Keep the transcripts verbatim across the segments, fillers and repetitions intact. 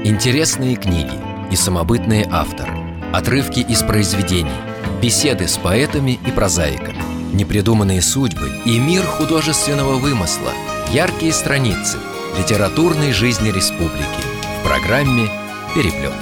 Интересные книги и самобытные авторы, отрывки из произведений, беседы с поэтами и прозаиками, непридуманные судьбы и мир художественного вымысла, яркие страницы литературной жизни республики в программе «Переплет».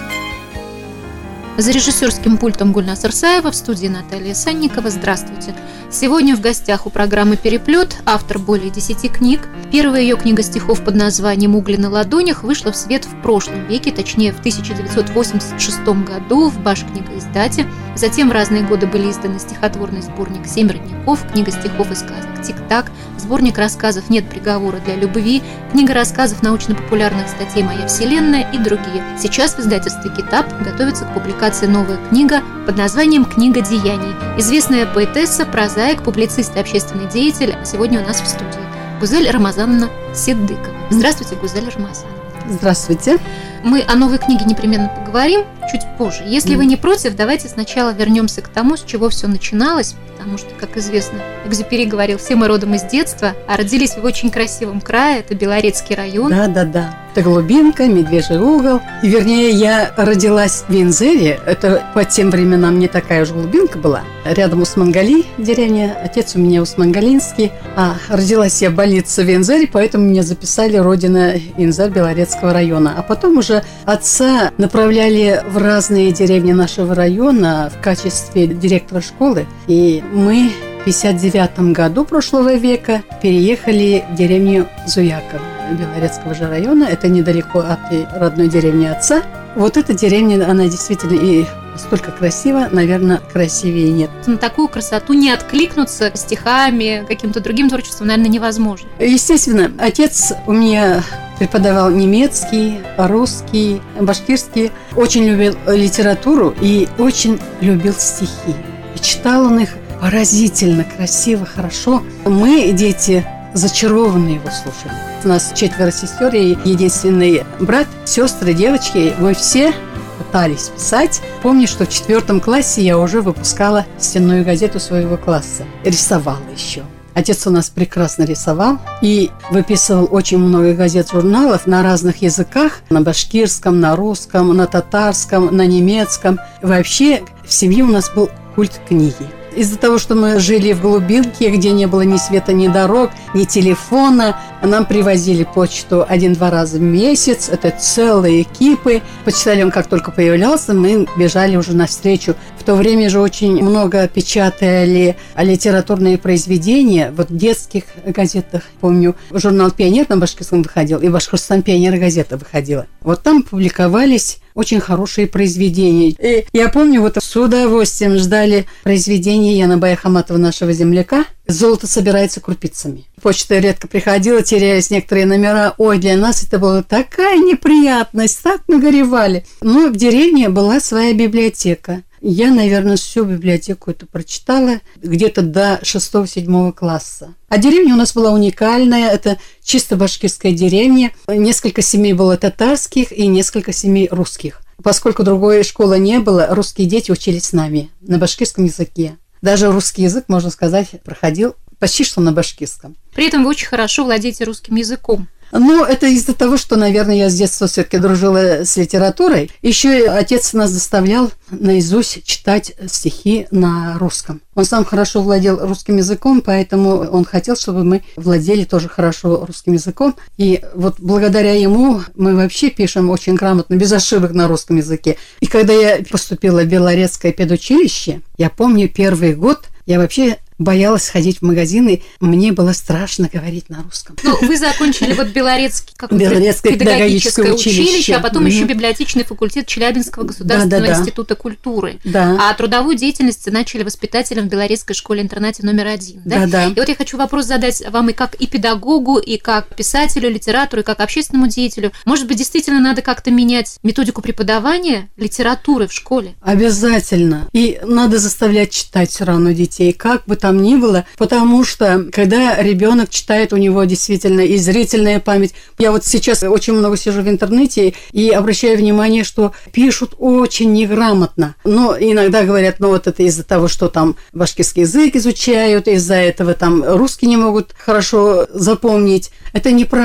За режиссерским пультом Гульназ Ирсаева, в студии Наталья Санникова. Здравствуйте. Сегодня в гостях у программы «Переплет» автор более десяти книг. Первая ее книга стихов под названием «Угли на ладонях» вышла в свет в прошлом веке, точнее в тысяча девятьсот восемьдесят шестом году в Башкнигоиздате. Затем в разные годы были изданы стихотворный сборник «Семь родников», книга стихов и сказок «Тик-так», сборник рассказов «Нет приговора для любви», книга рассказов научно-популярных статей «Моя вселенная» и другие. Сейчас в издательстве «Китап» готовится к публикации новая книга под названием «Книга деяний». Известная поэтесса, прозаик, публицист и общественный деятель сегодня у нас в студии. Гузель Рамазановна Сиддыкова. Здравствуйте, Гузель Рамазановна. Здравствуйте. Мы о новой книге непременно поговорим чуть позже. Если mm. вы не против, давайте сначала вернемся к тому, с чего все начиналось, потому что, как известно, Экзюпери говорил, все мы родом из детства, а родились в очень красивом крае, это Белорецкий район. Да-да-да, это Глубинка, Медвежий угол. И, вернее, я родилась в Вензере, это по тем временам не такая уж глубинка была, рядом Усмангали деревня, отец у меня усмангалинский, а родилась я в больнице в Вензере, поэтому меня записали родина Инзар Белорецкого района, а потом уже отца направляли в разные деревни нашего района в качестве директора школы, и мы в пятьдесят девятом году прошлого века переехали в деревню Зуяково Белорецкого же района. Это недалеко от родной деревни отца. Вот эта деревня, она действительно и столько красиво, наверное, красивее нет. На такую красоту не откликнуться стихами, каким-то другим творчеством, наверное, невозможно. Естественно, отец у меня преподавал немецкий, русский, башкирский. Очень любил литературу и очень любил стихи. И читал он их поразительно, красиво, хорошо. Мы, дети, зачарованные его слушали. У нас четверо сестер и единственный брат, сестры, девочки. Мы все пытались писать. Помню, что в четвертом классе я уже выпускала стенную газету своего класса. Рисовала еще. Отец у нас прекрасно рисовал и выписывал очень много газет, журналов на разных языках. На башкирском, на русском, на татарском, на немецком. Вообще в семье у нас был культ книги. Из-за того, что мы жили в глубинке, где не было ни света, ни дорог, ни телефона, нам привозили почту один-два раза в месяц. Это целые кипы. Почтальон, как только появлялся, мы бежали уже навстречу. В то время же очень много печатали литературные произведения. Вот в детских газетах, помню, журнал «Пионер» на башкирском выходил, и «Башкортостан Пионер» газета выходила. Вот там публиковались очень хорошие произведения. И я помню, вот с удовольствием ждали произведения Яна Баяхаматова, нашего земляка. «Золото собирается крупицами». Почта редко приходила, терялись некоторые номера. Ой, для нас это была такая неприятность, так мы горевали. Но в деревне была своя библиотека. Я, наверное, всю библиотеку эту прочитала где-то до шестого-седьмого класса. А деревня у нас была уникальная. Это чисто башкирская деревня. Несколько семей было татарских и несколько семей русских. Поскольку другой школы не было, русские дети учились с нами на башкирском языке. Даже русский язык, можно сказать, проходил почти что на башкирском. При этом вы очень хорошо владеете русским языком. Ну, это из-за того, что, наверное, я с детства все-таки дружила с литературой. Еще и отец нас заставлял наизусть читать стихи на русском. Он сам хорошо владел русским языком, поэтому он хотел, чтобы мы владели тоже хорошо русским языком. И вот благодаря ему мы вообще пишем очень грамотно, без ошибок на русском языке. И когда я поступила в Белорецкое педучилище, я помню первый год, я вообще боялась ходить в магазины, мне было страшно говорить на русском. Ну, вы закончили вот Белорецкий, как Белорецкое педагогическое училище, училище, а потом mm-hmm. еще библиотечный факультет Челябинского государственного да, да, института да. культуры. Да. А трудовую деятельность начали воспитателем в Белорецкой школе-интернате номер один. Да? Да, да. И вот я хочу вопрос задать вам и как и педагогу, и как писателю, литератору, и как общественному деятелю. Может быть, действительно надо как-то менять методику преподавания литературы в школе? Обязательно. И надо заставлять читать все равно детей, как бы там ни было, потому что когда ребенок читает, у него действительно и зрительная память. Я вот сейчас очень много сижу в интернете и обращаю внимание, что пишут очень неграмотно. Но иногда говорят, ну вот это из-за того, что там башкирский язык изучают, из-за этого там русский не могут хорошо запомнить. Это неправда.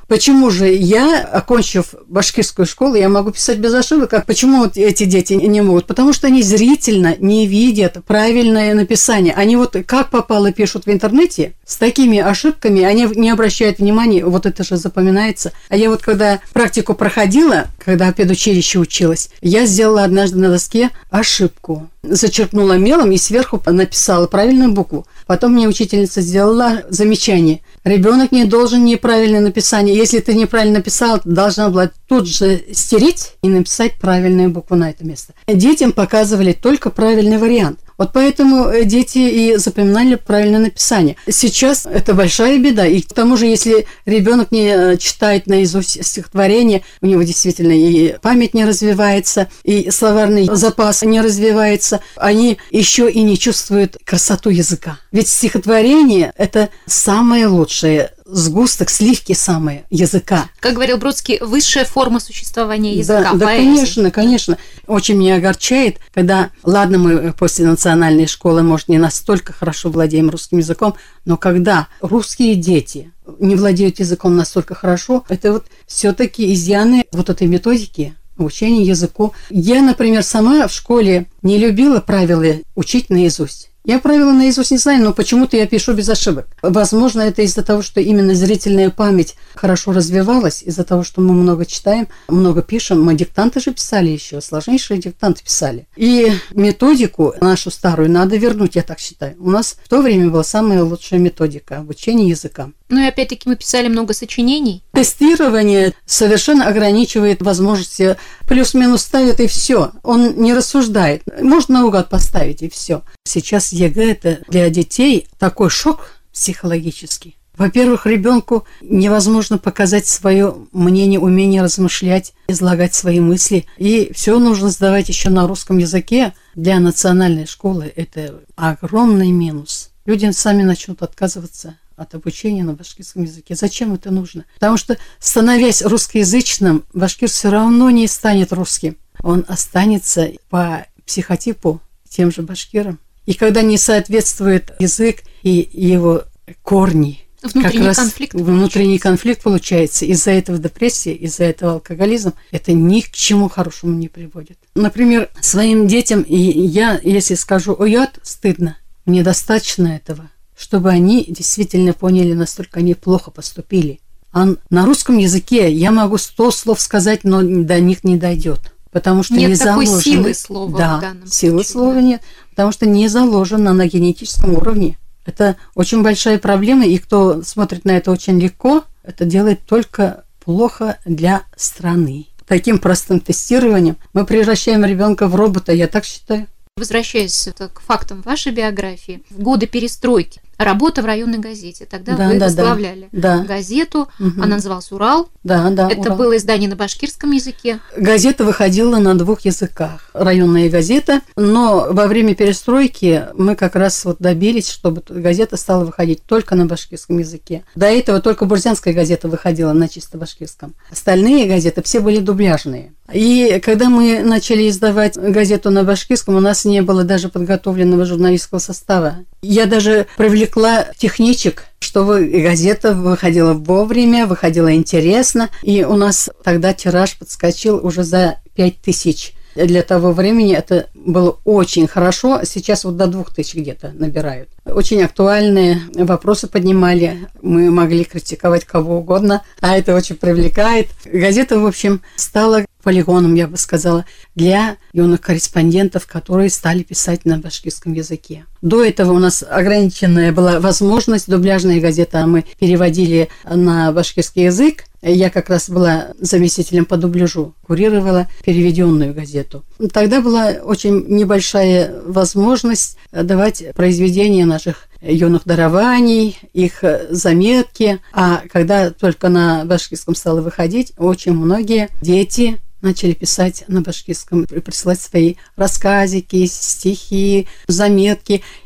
почему же я, окончив башкирскую школу, я могу писать без ошибок, а почему вот эти дети не могут? Потому что они зрительно не видят правильное написание. Они вот как попало пишут в интернете, с такими ошибками, они не обращают внимания, вот это же запоминается. А я вот когда практику проходила, когда в педучилище училась, я сделала однажды на доске ошибку. Зачеркнула мелом и сверху написала правильную букву. Потом мне учительница сделала замечание. Ребенок не должен неправильное написание. Если ты неправильно написал, ты должна была тут же стереть и написать правильную букву на это место. Детям показывали только правильный вариант. Вот поэтому дети и запоминали правильное написание. Сейчас это большая беда. И к тому же, если ребенок не читает наизусть стихотворение, у него действительно и память не развивается, и словарный запас не развивается, они еще и не чувствуют красоту языка. Ведь стихотворение – это самое лучшее, сгусток, сливки самые языка. Как говорил Бродский, высшая форма существования языка. Да, да, конечно, конечно. Очень меня огорчает, когда, ладно, мы после национальной школы, может, не настолько хорошо владеем русским языком, но когда русские дети не владеют языком настолько хорошо, это вот все-таки изъяны вот этой методики обучения языку. Я, например, сама в школе не любила правила учить наизусть. Я правила наизусть не знаю, но почему-то я пишу без ошибок. Возможно, это из-за того, что именно зрительная память хорошо развивалась, из-за того, что мы много читаем, много пишем. Мы диктанты же писали еще, сложнейшие диктанты писали. И методику нашу старую надо вернуть, я так считаю. У нас в то время была самая лучшая методика обучения языкам. Ну и опять-таки мы писали много сочинений. Тестирование совершенно ограничивает возможности, плюс-минус ставит и все. Он не рассуждает. Можно наугад поставить и все. Сейчас ЕГЭ – это для детей такой шок психологический. Во-первых, ребенку невозможно показать свое мнение, умение размышлять, излагать свои мысли. И все нужно сдавать еще на русском языке. Для национальной школы это огромный минус. Люди сами начнут отказываться от обучения на башкирском языке. Зачем это нужно? Потому что, становясь русскоязычным, башкир все равно не станет русским. Он останется по психотипу тем же башкиром. И когда не соответствует язык и его корни, внутренний как раз конфликт внутренний конфликт получается. Из-за этого депрессия, из-за этого алкоголизм, это ни к чему хорошему не приводит. Например, своим детям, и я, если скажу «уят», стыдно. Мне достаточно этого, чтобы они действительно поняли, настолько они плохо поступили. А на русском языке я могу сто слов сказать, но до них не дойдет. Потому что нет не такой заложено. Силы слова да, в данном силы случае, слова да. нет, потому что не заложено на генетическом уровне. Это очень большая проблема, и кто смотрит на это очень легко, это делает только плохо для страны. Таким простым тестированием мы превращаем ребенка в робота, я так считаю. Возвращаясь к фактам вашей биографии, в годы перестройки, работа в районной газете. Тогда да, вы да, возглавляли да. газету, угу. она называлась «Урал». Да, да, Это Урал. было издание на башкирском языке. Газета выходила на двух языках. Районная газета. Но во время перестройки мы как раз вот добились, чтобы газета стала выходить только на башкирском языке. До этого только Бурзянская газета выходила на чисто башкирском. Остальные газеты все были дубляжные. И когда мы начали издавать газету на башкирском, у нас не было даже подготовленного журналистского состава. Я даже привлекла техничек, чтобы газета выходила вовремя, выходила интересно. И у нас тогда тираж подскочил уже за пять тысяч. Для того времени это было очень хорошо. Сейчас вот до двух тысяч где-то набирают. Очень актуальные вопросы поднимали. Мы могли критиковать кого угодно, а это очень привлекает. Газета, в общем, стала полигоном, я бы сказала, для юных корреспондентов, которые стали писать на башкирском языке. До этого у нас ограниченная была возможность, дубляжная газета, а мы переводили на башкирский язык. Я как раз была заместителем по дубляжу, курировала переведенную газету. Тогда была очень небольшая возможность давать произведения наших юных дарований, их заметки. А когда только на башкирском стало выходить, очень многие дети начали писать на башкирском, присылать свои рассказики, стихи, заметки.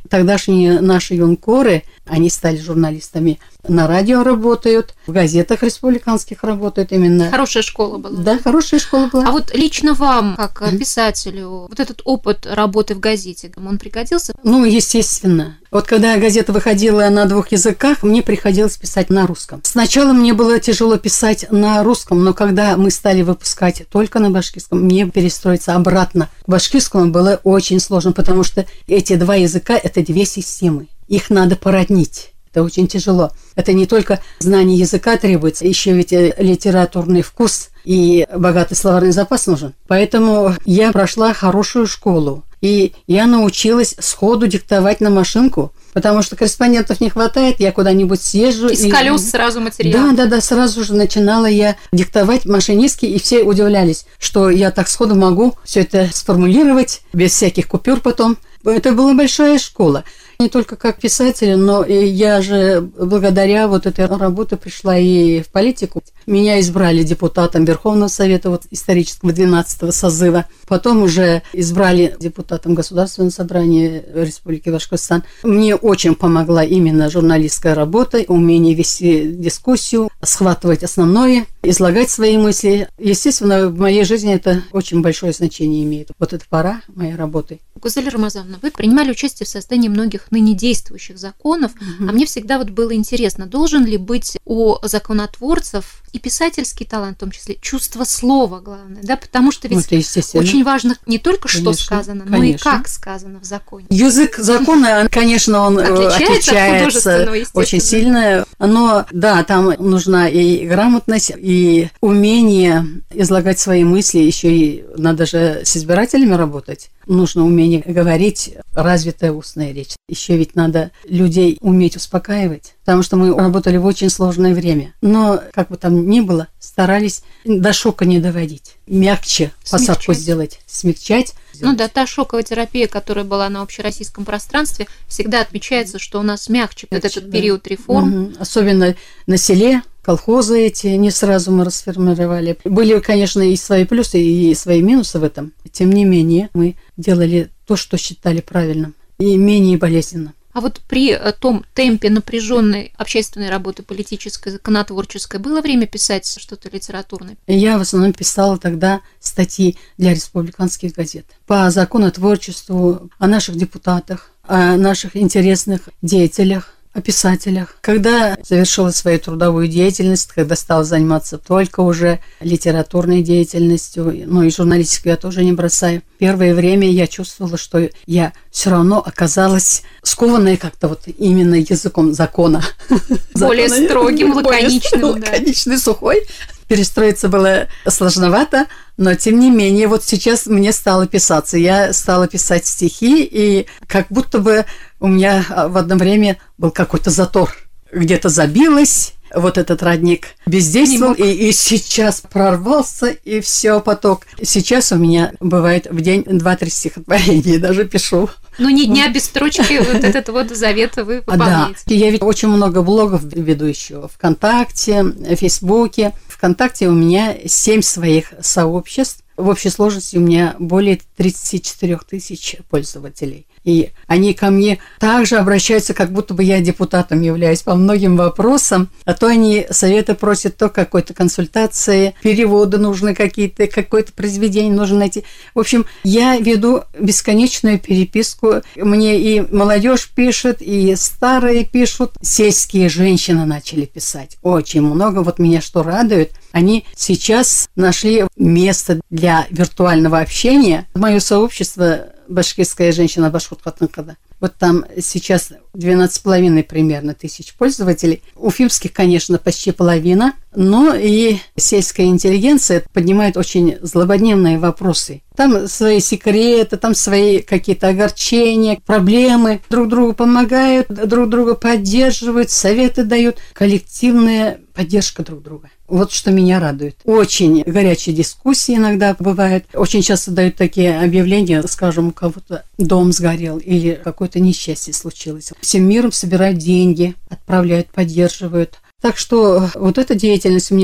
тогдашние наши юнкоры, они стали журналистами, на радио работают, в газетах республиканских работают именно. Хорошая школа была. Да, хорошая школа была. А вот лично вам, как писателю, вот этот опыт работы в газете, он пригодился? Ну, естественно. Вот когда газета выходила на двух языках, мне приходилось писать на русском. Сначала мне было тяжело писать на русском, но когда мы стали выпускать только на башкирском, мне перестроиться обратно к башкирскому было очень сложно, потому что эти два языка – это две системы. Их надо породнить. Это очень тяжело. Это не только знание языка требуется, еще ведь литературный вкус и богатый словарный запас нужен. Поэтому я прошла хорошую школу. И я научилась сходу диктовать на машинку, потому что корреспондентов не хватает, я куда-нибудь съезжу. Из и... колес сразу материал. Да, да, да, сразу же начинала я диктовать машинистски, и все удивлялись, что я так сходу могу все это сформулировать, без всяких купюр потом. Это была большая школа. Не только как писатель, но я же благодаря вот этой работе пришла и в политику. Меня избрали депутатом Верховного Совета вот, исторического двенадцатого созыва. Потом уже избрали депутатом Государственного собрания Республики Башкортостан. Мне очень помогла именно журналистская работа, умение вести дискуссию, схватывать основное, излагать свои мысли. Естественно, в моей жизни это очень большое значение имеет. Вот эта пора моей работы. Гузель Рамазановна, вы принимали участие в создании многих ныне действующих законов, угу. А мне всегда вот было интересно, должен ли быть у законотворцев и писательский талант, в том числе чувство слова, главное, да, потому что ведь очень важно не только конечно, что сказано, но конечно. И как сказано в законе. Язык закона, конечно, он отличается, отличается очень сильно, но да, там нужна и грамотность, и умение излагать свои мысли, еще и надо же с избирателями работать. Нужно умение говорить, развитая устная речь. Еще ведь надо людей уметь успокаивать, потому что мы работали в очень сложное время. Но, как бы там ни было, старались до шока не доводить. Мягче смягчать. Посадку сделать, смягчать. Ну да, та шоковая терапия, которая была на общероссийском пространстве, всегда отмечается, что у нас мягче, мягче этот да. период реформ. Угу. Особенно на селе. Колхозы эти не сразу мы расформировали. Были, конечно, и свои плюсы, и свои минусы в этом. Тем не менее, мы делали то, что считали правильным, и менее болезненно. А вот при том темпе напряженной общественной работы, политической, законотворческой, было время писать что-то литературное? Я в основном писала тогда статьи для республиканских газет по законотворчеству, о наших депутатах, о наших интересных деятелях, о писателях. Когда завершила свою трудовую деятельность, когда стала заниматься только уже литературной деятельностью, ну и журналистикой я тоже не бросаю. Первое время я чувствовала, что я все равно оказалась скованной как-то вот именно языком закона. Более строгим, лаконичным. Лаконичный, сухой. Перестроиться было сложновато, но тем не менее, вот сейчас мне стало писаться. Я стала писать стихи, и как будто бы у меня в одно время был какой-то затор. Где-то забилось, вот этот родник бездействовал, и, и сейчас прорвался, и все, поток. Сейчас у меня бывает в день два-три стихотворения, даже пишу. Ну, ни дня без строчки, вот этот вот завет вы выполняете. Да, я ведь очень много блогов веду еще. ВКонтакте, в Фейсбуке. ВКонтакте у меня семь своих сообществ. В общей сложности у меня более тридцать четыре тысячи пользователей. И они ко мне также обращаются, как будто бы я депутатом являюсь по многим вопросам. А то они советы просят, то какой-то консультации, переводы нужны какие-то, какое-то произведение нужно найти. В общем, я веду бесконечную переписку. Мне и молодежь пишет, и старые пишут. Сельские женщины начали писать. Очень много. Вот меня что радует. Они сейчас нашли место для виртуального общения. Мое сообщество «Башкирская женщина Башкут Хатынкада». Вот там сейчас двенадцать с половиной примерно тысяч пользователей. Уфимских, конечно, почти половина. Но и сельская интеллигенция поднимает очень злободневные вопросы. Там свои секреты, там свои какие-то огорчения, проблемы. Друг другу помогают, друг друга поддерживают, советы дают. Коллективная поддержка друг друга. Вот что меня радует. Очень горячие дискуссии иногда бывают. Очень часто дают такие объявления, скажем, у кого-то дом сгорел или какое-то несчастье случилось. Всем миром собирают деньги, отправляют, поддерживают. Так что вот эта деятельность у меня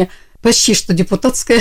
почти что депутатская.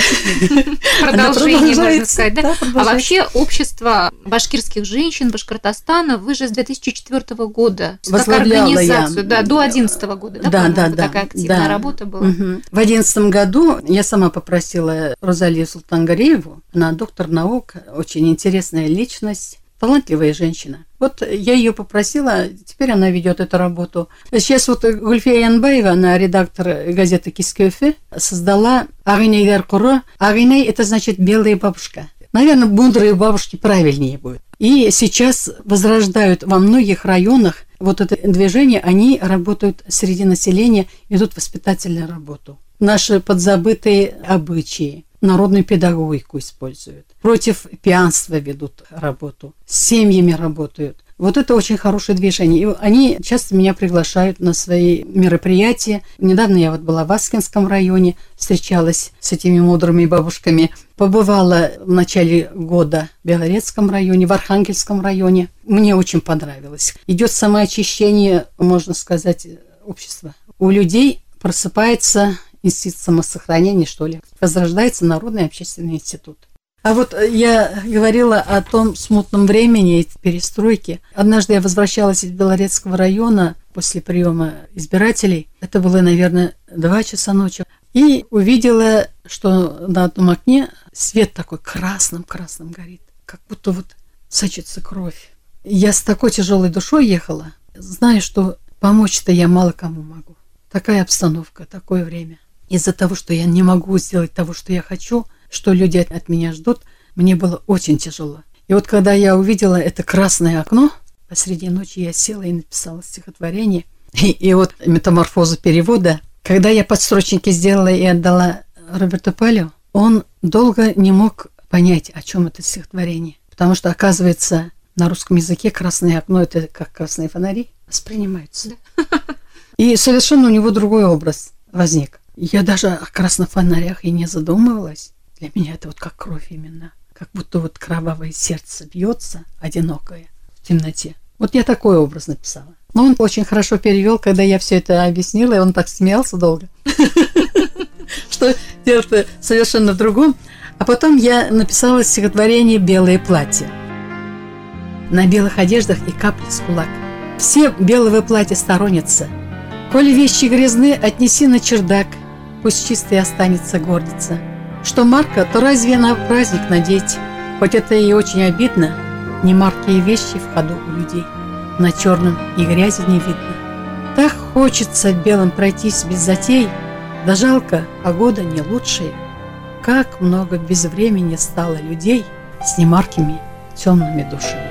Продолжение, можно сказать, да? А вообще общество башкирских женщин Башкортостана вы же с две тысячи четвёртого года как организацию, да, до одиннадцатого года, да, да, да, да, такая активная работа была. В одиннадцатом году я сама попросила Розалию Султангарееву, она доктор наук, очень интересная личность, талантливая женщина. Вот я ее попросила, теперь она ведет эту работу. Сейчас вот Гульфия Янбаева, она редактор газеты «Кискёфе», создала «Агиней Гаркуро». «Агиней» – это значит «белая бабушка». Наверное, мудрые бабушки правильнее будет. И сейчас возрождают во многих районах вот это движение, они работают среди населения, ведут воспитательную работу. Наши подзабытые обычаи, народную педагогику используют. Против пьянства ведут работу, с семьями работают. Вот это очень хорошее движение. И они часто меня приглашают на свои мероприятия. Недавно я вот была в Аскинском районе, встречалась с этими мудрыми бабушками. Побывала в начале года в Белорецком районе, в Архангельском районе. Мне очень понравилось. Идет самоочищение, можно сказать, общества. У людей просыпается институт самосохранения, что ли. Возрождается Народный общественный институт. А вот я говорила о том смутном времени, перестройки. Однажды я возвращалась из Белорецкого района после приема избирателей. Это было, наверное, два часа ночи. И увидела, что на одном окне свет такой красным-красным горит. Как будто вот сочится кровь. Я с такой тяжелой душой ехала, зная, что помочь-то я мало кому могу. Такая обстановка, такое время. Из-за того, что я не могу сделать того, что я хочу, что люди от, от меня ждут, мне было очень тяжело. И вот когда я увидела это красное окно, посреди ночи я села и написала стихотворение. И, и вот метаморфоза перевода. Когда я подстрочники сделала и отдала Роберту Палю, он долго не мог понять, о чем это стихотворение. Потому что, оказывается, на русском языке красное окно – это как красные фонари воспринимаются. И совершенно у него другой образ возник. Я даже о красных фонарях и не задумывалась. Для меня это вот как кровь именно. Как будто вот кровавое сердце бьется, одинокое, в темноте. Вот я такой образ написала. Но он очень хорошо перевел, когда я все это объяснила, и он так смеялся долго, что дело-то совершенно в другом. А потом я написала стихотворение «Белое платье». На белых одеждах и капли с кулак. Все белого платья сторонятся. Коли вещи грязны, отнеси на чердак. Пусть чистой останется гордица. Что марка, то разве на праздник надеть? Хоть это и очень обидно, не маркие вещи в ходу у людей. На черном и грязи не видно. Так хочется белым пройтись без затей, да жалко, погода не лучшая. Как много без времени стало людей с немаркими темными душами.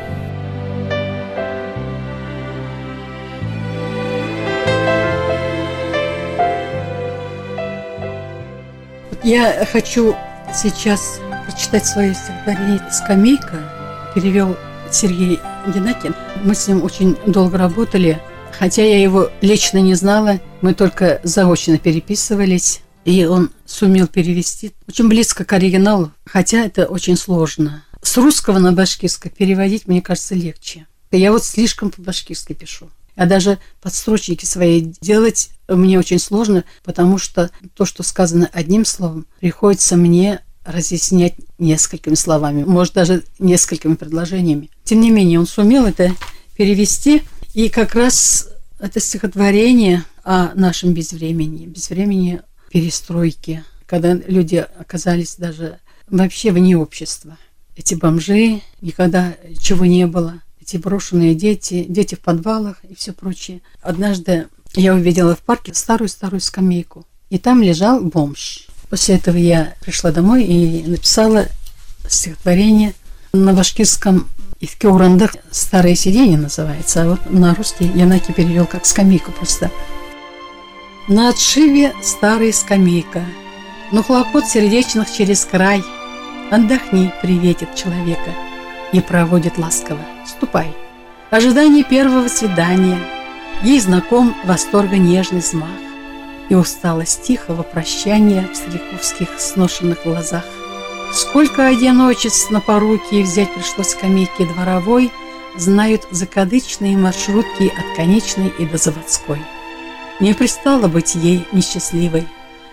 Я хочу сейчас прочитать свое стихотворение «Скамейка». Перевел Сергей Геннадьевич. Мы с ним очень долго работали, хотя я его лично не знала. Мы только заочно переписывались, и он сумел перевести очень близко к оригиналу, хотя это очень сложно. С русского на башкирский переводить, мне кажется, легче. Я вот слишком по-башкирски пишу. А даже подстрочники свои делать мне очень сложно, потому что то, что сказано одним словом, приходится мне разъяснять несколькими словами, может, даже несколькими предложениями. Тем не менее, он сумел это перевести, и как раз это стихотворение о нашем безвремени, безвремени перестройки, когда люди оказались даже вообще вне общества. Эти бомжи, никогда чего не было. Эти брошенные дети, дети в подвалах и все прочее. Однажды я увидела в парке старую-старую скамейку, и там лежал бомж. После этого я пришла домой и написала стихотворение на башкирском «Ивке урандах». «Старое сиденье» называется, а вот на русский Янаки перевел как «скамейку» просто. На отшиве старая скамейка, но хлопот сердечных через край. Отдохни, приветит человека и проводит ласково. Ступай. Ожидание первого свидания. Ей знаком восторга нежный взмах и усталость тихого прощания в стариковских сношенных глазах. Сколько одиночеств на поруки взять пришлось скамейки дворовой, знают закадычные маршрутки от конечной и до заводской. Не пристало быть ей несчастливой.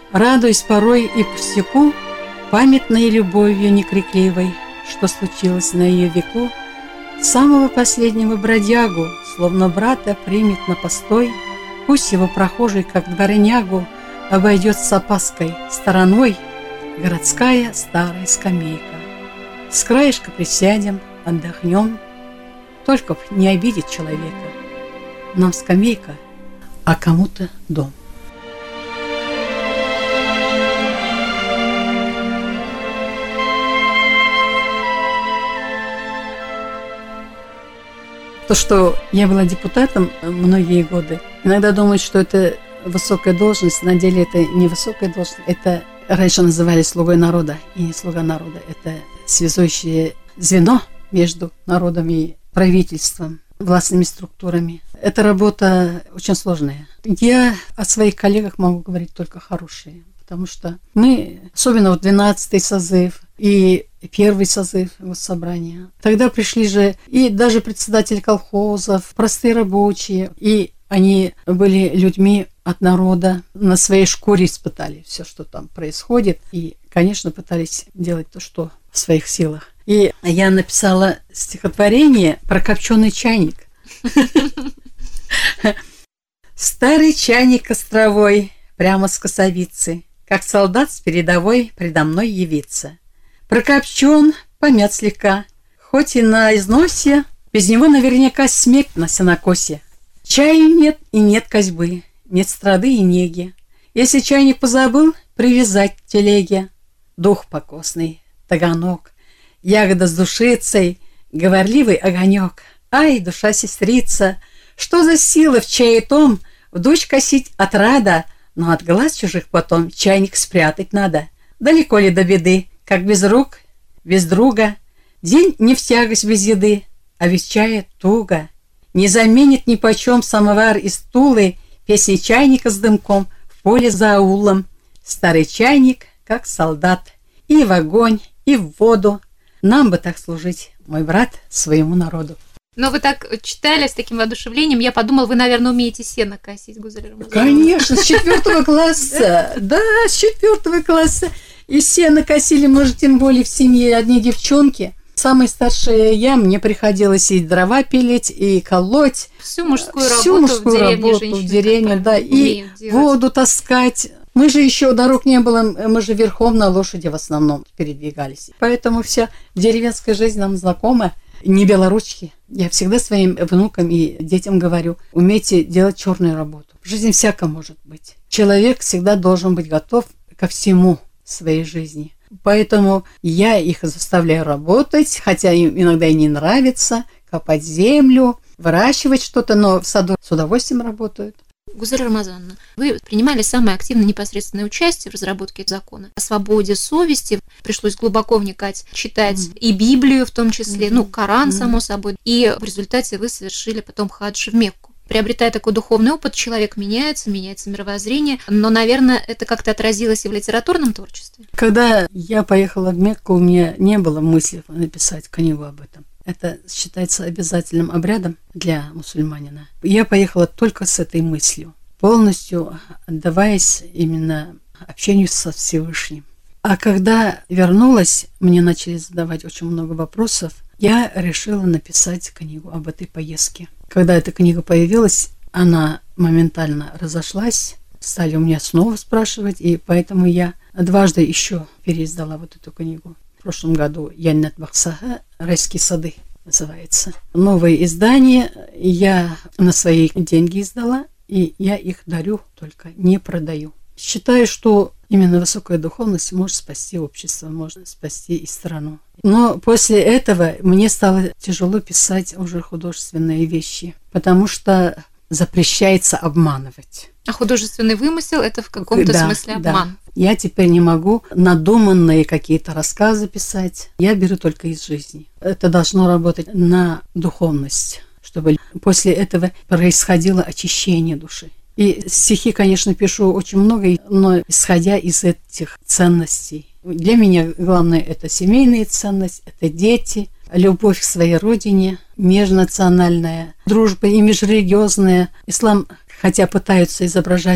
Радуюсь порой и пустяку, памятной любовью некрикливой, что случилось на ее веку. Самого последнего бродягу, словно брата, примет на постой. Пусть его прохожий, как дворнягу, обойдет с опаской стороной городская старая скамейка. С краешка присядем, отдохнем, только б не обидеть человека. Нам скамейка, а кому-то дом. То, что я была депутатом многие годы, иногда думают, что это высокая должность, на деле это не высокая должность, это раньше называли слугой народа, и не слуга народа, это связующее звено между народом и правительством, властными структурами. Эта работа очень сложная. Я о своих коллегах могу говорить только хорошие, потому что мы, особенно вот двенадцатый созыв и первый созыв госсобрания, тогда пришли же и даже председатели колхозов, простые рабочие, и они были людьми от народа, на своей шкуре испытали все, что там происходит, и, конечно, пытались делать то, что в своих силах. И я написала стихотворение про копченый чайник. Старый чайник костровой, прямо с косовицы, как солдат с передовой предо мной явится. Прокопчен, помят слегка, хоть и на износе, без него наверняка смерть на сенокосе. Чаю нет и нет козьбы, нет страды и неги. Если чайник позабыл, привязать к телеге. Дух покосный, таганок, ягода с душицей, говорливый огонек. Ай, душа сестрица, что за сила в чае том, в дочь косить отрада, но от глаз чужих потом чайник спрятать надо. Далеко ли до беды, как без рук, без друга, день не в тягость без еды, а без чая туго. Не заменит ни почем самовар из Тулы, песни чайника с дымком в поле за аулом. Старый чайник, как солдат, и в огонь, и в воду. Нам бы так служить, мой брат, своему народу. Но вы так читали с таким воодушевлением, я подумала, вы, наверное, умеете сено косить, Гузаль Рамазановна. Конечно, с четвертого класса, да, с четвертого класса. И сено косили, может, тем более в семье одни девчонки. Самая старшая я, мне приходилось и дрова пилить, и колоть. Всю мужскую всю работу мужскую в деревне работу в деревне, да, и делать. Воду таскать. Мы же еще, дорог не было, мы же верхом на лошади в основном передвигались. Поэтому вся деревенская жизнь нам знакома. Не белоручки. Я всегда своим внукам и детям говорю, умейте делать черную работу. В жизни всяко может быть. Человек всегда должен быть готов ко всему в своей жизни. Поэтому я их заставляю работать, хотя им иногда и не нравится, копать землю, выращивать что-то, но в саду с удовольствием работают. Гузаль Рамазановна, вы принимали самое активное непосредственное участие в разработке закона о свободе совести. Пришлось глубоко вникать, читать mm-hmm. и Библию в том числе, mm-hmm. ну, Коран, mm-hmm. само собой. И в результате вы совершили потом хадж в Мекку. Приобретая такой духовный опыт, человек меняется, меняется мировоззрение, но, наверное, это как-то отразилось и в литературном творчестве. Когда я поехала в Мекку, у меня не было мысли написать книгу об этом. Это считается обязательным обрядом для мусульманина. Я поехала только с этой мыслью, полностью отдаваясь именно общению со Всевышним. А когда вернулась, мне начали задавать очень много вопросов, я решила написать книгу об этой поездке. Когда эта книга появилась, она моментально разошлась, стали у меня снова спрашивать, и поэтому я дважды еще переиздала вот эту книгу. В прошлом году «Яннат Бахсаха. Райские сады» называется. Новое издание я на свои деньги издала, и я их дарю, только не продаю. Считаю, что именно высокая духовность может спасти общество, может спасти и страну. Но после этого мне стало тяжело писать уже художественные вещи, потому что запрещается обманывать. А художественный вымысел – это в каком-то да, смысле обман. Да. Я теперь не могу надуманные какие-то рассказы писать. Я беру только из жизни. Это должно работать на духовность, чтобы после этого происходило очищение души. И стихи, конечно, пишу очень много, но исходя из этих ценностей. Для меня главное – это семейные ценности, это дети, любовь к своей родине, межнациональная, дружба и межрелигиозная. Ислам, хотя пытаются изображать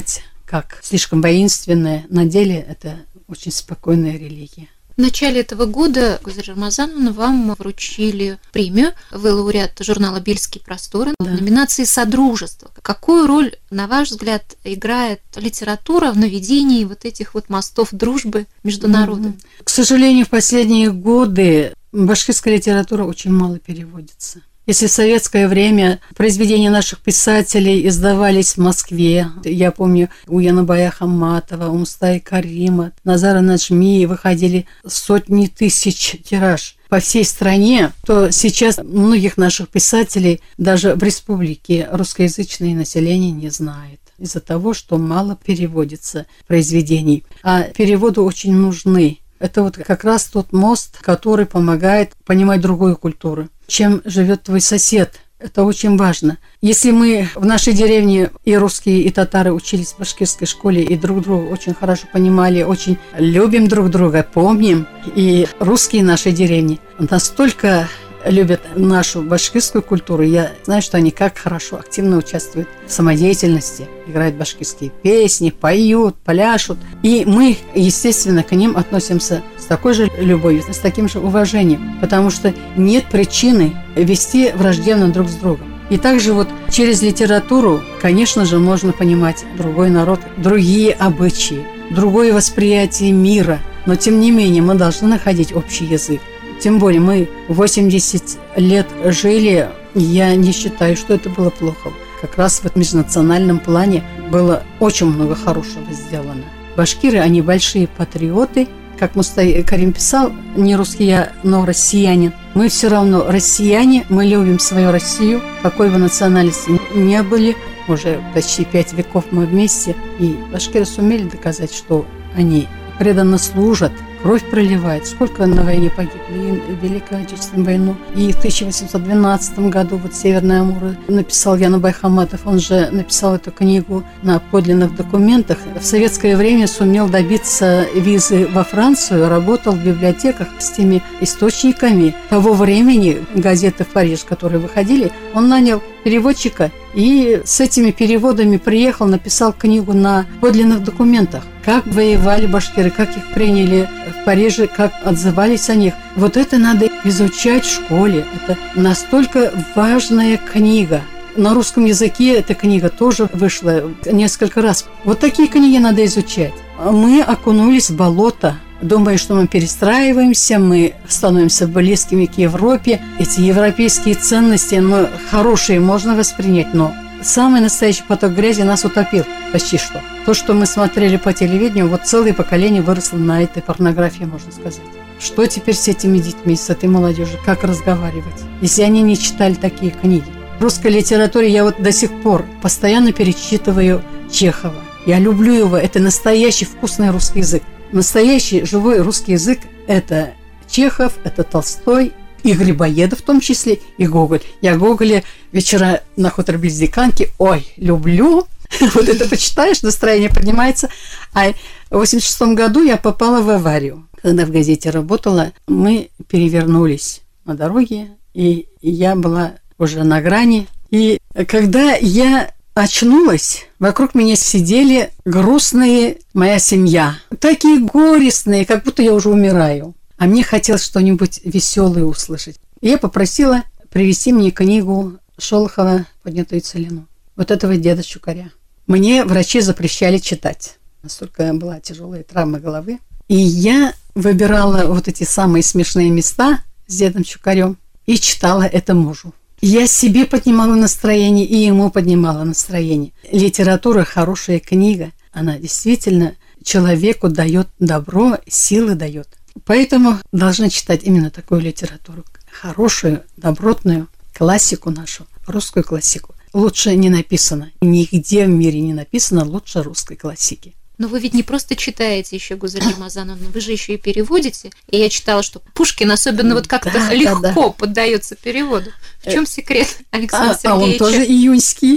как слишком воинственная. На деле это очень спокойная религия. В начале этого года, Гузаль Рамазановна, вам вручили премию. Вы лауреат журнала «Бельские просторы» в Да. номинации «Содружество». Какую роль, на ваш взгляд, играет литература в наведении вот этих вот мостов дружбы между народами? К сожалению, в последние годы башкирская литература очень мало переводится. Если в советское время произведения наших писателей издавались в Москве, я помню, у Янабая Хамматова, у Мустаи Карима, Назара Наджми выходили сотни тысяч тираж по всей стране, то сейчас многих наших писателей даже в республике русскоязычное население не знает из-за того, что мало переводится произведений. А переводы очень нужны. Это вот как раз тот мост, который помогает понимать другую культуру. Чем живет твой сосед. Это очень важно. Если мы в нашей деревне и русские, и татары учились в башкирской школе, и друг друга очень хорошо понимали, очень любим друг друга, помним, и русские нашей деревни настолько любят нашу башкирскую культуру. Я знаю, что они как хорошо, активно участвуют в самодеятельности, играют башкирские песни, поют, пляшут. И мы, естественно, к ним относимся с такой же любовью, с таким же уважением, потому что нет причины вести враждебно друг с другом. И также вот через литературу, конечно же, можно понимать другой народ, другие обычаи, другое восприятие мира. Но, тем не менее, мы должны находить общий язык. Тем более мы восемьдесят лет жили, я не считаю, что это было плохо. Как раз в межнациональном плане было очень много хорошего сделано. Башкиры, они большие патриоты. Как Мустай Карим писал, не русский я, но россиянин. Мы все равно россияне, мы любим свою Россию, какой бы национальности ни были. Уже почти пять веков мы вместе. И башкиры сумели доказать, что они преданно служат, кровь проливает. Сколько на войне погибло, и в Великую Отечественную войну. И в тысяча восемьсот двенадцатом году вот Северная Амура написал Янабай Хамматов, он же написал эту книгу на подлинных документах. В советское время сумел добиться визы во Францию, работал в библиотеках с теми источниками того времени, газеты в Париж, которые выходили, он нанял переводчика и с этими переводами приехал, написал книгу на подлинных документах. Как воевали башкиры, как их приняли в Париже, как отзывались о них. Вот это надо изучать в школе. Это настолько важная книга. На русском языке эта книга тоже вышла несколько раз. Вот такие книги надо изучать. Мы окунулись в болото. Думаю, что мы перестраиваемся, мы становимся близкими к Европе. Эти европейские ценности, ну, хорошие можно воспринять, но самый настоящий поток грязи нас утопил почти что. То, что мы смотрели по телевидению, вот целое поколение выросло на этой порнографии, можно сказать. Что теперь с этими детьми, с этой молодежью, как разговаривать, если они не читали такие книги? В русской литературе я вот до сих пор постоянно перечитываю Чехова. Я люблю его, это настоящий вкусный русский язык. Настоящий живой русский язык – это Чехов, это Толстой, и Грибоедов в том числе, и Гоголь. Я Гоголя вечера на хуторе близ Диканьки, ой, люблю. Вот это почитаешь, настроение поднимается. А в восемьдесят шестом году я попала в аварию. Когда в газете работала, мы перевернулись на дороге, и я была уже на грани. И когда я очнулась, вокруг меня сидели грустные моя семья. Такие горестные, как будто я уже умираю. А мне хотелось что-нибудь веселое услышать. И я попросила привезти мне книгу Шолохова «Поднятую целину». Вот этого деда Чукаря. Мне врачи запрещали читать. Настолько была тяжелая травма головы. И я выбирала вот эти самые смешные места с дедом Чукарем и читала это мужу. Я себе поднимала настроение, и ему поднимала настроение. Литература – хорошая книга. Она действительно человеку дает добро, силы дает. Поэтому должны читать именно такую литературу. Хорошую, добротную классику нашу, русскую классику. Лучше не написано. Нигде в мире не написано лучше русской классики. Но вы ведь не просто читаете еще, Гузаль Рамазановна, вы же еще и переводите. И я читала, что Пушкин особенно вот как-то да, легко да, да. поддается переводу. В чем секрет, Александр Сергеевич? А он тоже июньский.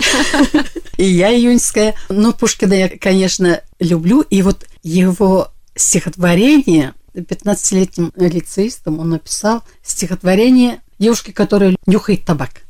И я июньская. Но Пушкина я, конечно, люблю. И вот его стихотворение, пятнадцатилетним лицеистом он написал стихотворение девушки, которая нюхает табак.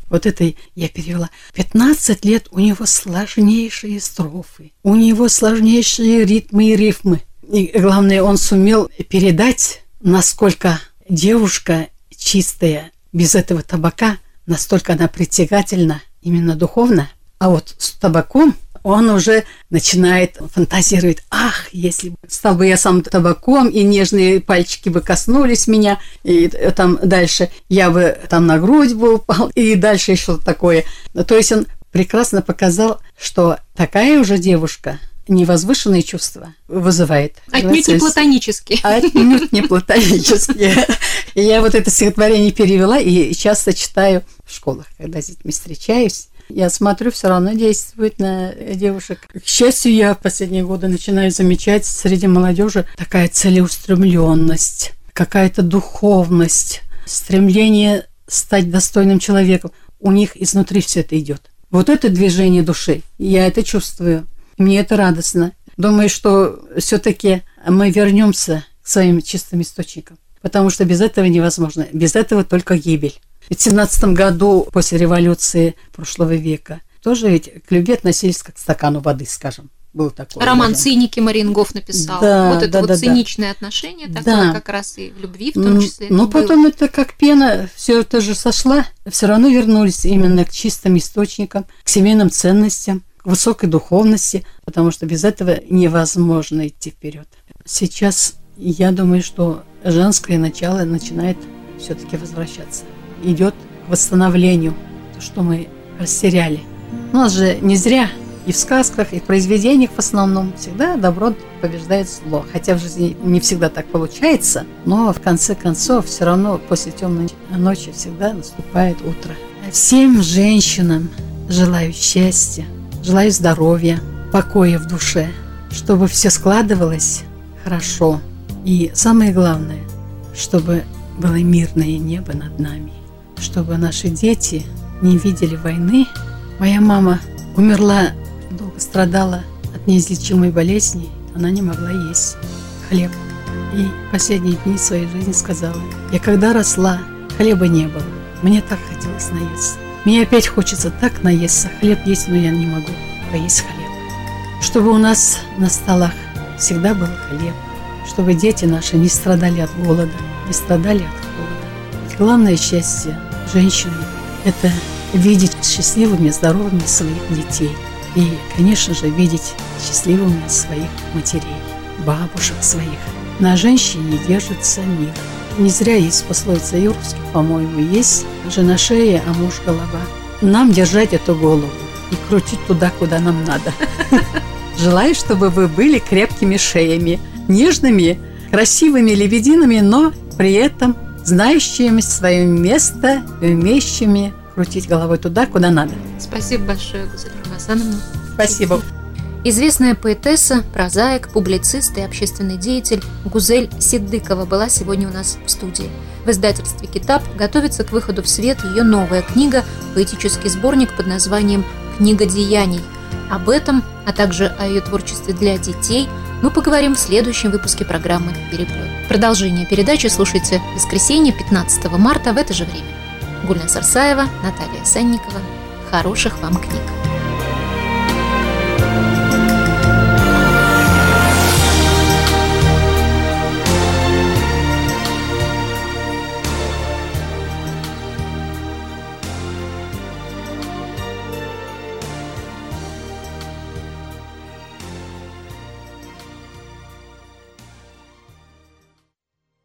Вот это я перевела. пятнадцать лет у него сложнейшие строфы, у него сложнейшие ритмы и рифмы. И главное, он сумел передать, насколько девушка чистая, без этого табака, настолько она притягательна именно духовно. А вот с табаком он уже начинает фантазировать. Ах, если бы стал бы я сам табаком, и нежные пальчики бы коснулись меня, и там дальше я бы там на грудь бы упал, и дальше еще такое. То есть он прекрасно показал, что такая уже девушка невозвышенные чувства вызывает. Отнюдь не платонические. Отнюдь не платонические. И я вот это стихотворение перевела и часто читаю в школах, когда с детьми встречаюсь. Я смотрю, все равно действует на девушек. К счастью, я в последние годы начинаю замечать среди молодежи такая целеустремленность, какая-то духовность, стремление стать достойным человеком. У них изнутри все это идет. Вот это движение души. Я это чувствую. Мне это радостно. Думаю, что все-таки мы вернемся к своим чистым источникам, потому что без этого невозможно. Без этого только гибель. Ведь в семнадцатом году, после революции прошлого века, тоже ведь к любви относились как к стакану воды, скажем. Был такой. Роман даже. «Циники» Марингоф написал. Да, вот это да, вот да, циничное да. отношение такое, да. как раз и в любви в том числе. Но потом это как пена, все это же сошла, все равно вернулись именно к чистым источникам, к семейным ценностям, к высокой духовности, потому что без этого невозможно идти вперед. Сейчас я думаю, что женское начало начинает все-таки возвращаться. Идет к восстановлению, то, что мы растеряли. У нас же не зря и в сказках, и в произведениях в основном всегда добро побеждает зло. Хотя в жизни не всегда так получается, но в конце концов все равно после темной ночи всегда наступает утро. Всем женщинам желаю счастья, желаю здоровья, покоя в душе, чтобы все складывалось хорошо. И самое главное, чтобы было мирное небо над нами, чтобы наши дети не видели войны. Моя мама умерла, долго страдала от неизлечимой болезни, она не могла есть хлеб. И последние дни своей жизни сказала: я когда росла, хлеба не было, мне так хотелось наесться. Мне опять хочется так наесться, хлеб есть, но я не могу поесть хлеб. Чтобы у нас на столах всегда был хлеб, чтобы дети наши не страдали от голода, не страдали от холода. Ведь главное счастье женщины – это видеть счастливыми, здоровыми своих детей. И, конечно же, видеть счастливыми своих матерей, бабушек своих. На женщине держится мир. Не зря есть пословица юрских, по-моему, есть жена шея, а муж голова. Нам держать эту голову и крутить туда, куда нам надо. Желаю, чтобы вы были крепкими шеями, нежными, красивыми лебединами, но при этом знающими свое место и умеющими крутить головой туда, куда надо. Спасибо большое, Гузель Рамазановна. Спасибо. Известная поэтесса, прозаик, публицист и общественный деятель Гузель Сиддыкова была сегодня у нас в студии. В издательстве «Китап» готовится к выходу в свет ее новая книга, поэтический сборник под названием «Книга деяний». Об этом, а также о ее творчестве для детей мы поговорим в следующем выпуске программы «Переплет». Продолжение передачи слушайте в воскресенье, пятнадцатого марта в это же время. Гульнас Арсаева, Наталья Санникова. Хороших вам книг!